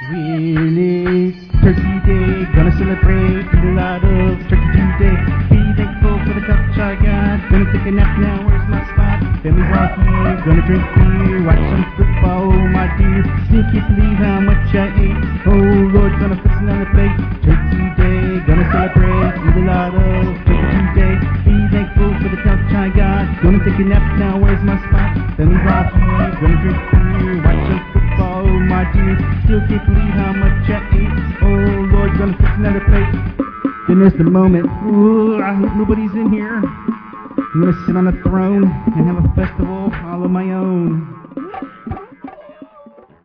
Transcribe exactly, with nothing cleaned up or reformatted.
Really, Turkey Day, gonna celebrate, eat a lot of turkey today. Be thankful for the couch I got, gonna take a nap now, where's my spot? Family's all here, gonna drink beer, watch some football, oh my dear. Still can't believe how much I ate, oh Lord, gonna fix another plate. Turkey Day, gonna celebrate, eat a lot of turkey today. Be thankful for the couch I got, gonna take a nap now, where's my spot? Family's all here, gonna drink beer, watch some football, oh my dear. Still can't believe how much I ate. Oh Lord, gonna fix another plate. Then there's the moment. Ooh, I hope nobody's in here. I'm gonna sit on a throne and have a festival all of my own.